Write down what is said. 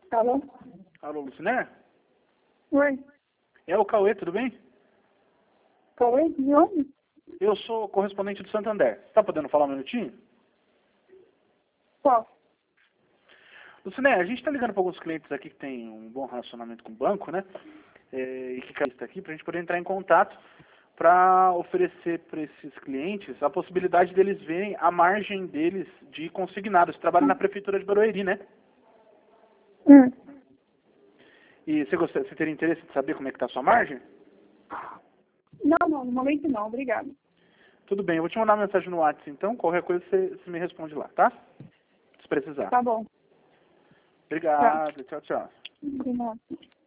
Alô? Alô, Luciné? Oi. É o Cauê, tudo bem? Cauê? De onde? Eu sou correspondente do Santander. Você tá podendo falar um minutinho? Qual? Luciné, a gente está ligando para alguns clientes aqui que tem um bom relacionamento com o banco, né? E que está aqui para a gente poder entrar em contato para oferecer para esses clientes a possibilidade deles verem a margem deles de consignados. Você trabalha na prefeitura de Barueri, né? E você teria interesse de saber como é que está a sua margem? Não, no momento não, obrigado. Tudo bem, eu vou te mandar uma mensagem no WhatsApp, então. Qualquer coisa você me responde lá, tá? Se precisar. Tá bom. Obrigado, tchau, tchau. De nada.